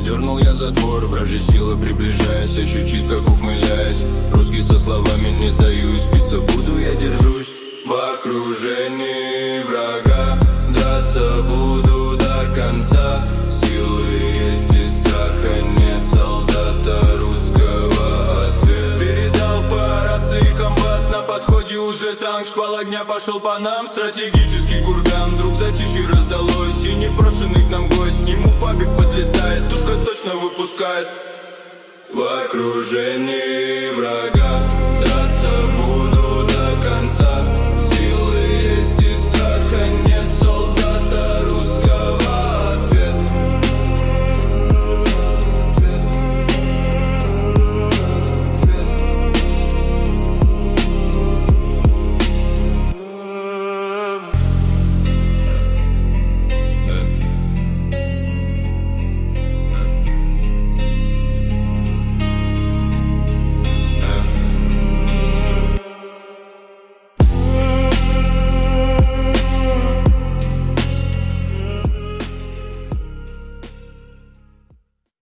дернул я затвор, вражья сила приближаясь, ощутит, как ухмыляясь. Русский со словами не сдаюсь, биться буду, я держусь. В окружении врага драться буду до конца. Силы есть и страха нет, солдата русского ответ. Передал по рации комбат, на подходе уже танк. Шквал огня пошел по нам, стратегический курган. Вдруг затишье раздалось, и непрошенный к нам гость. К нему фабик подлетает, тушка точно выпускает. В окружении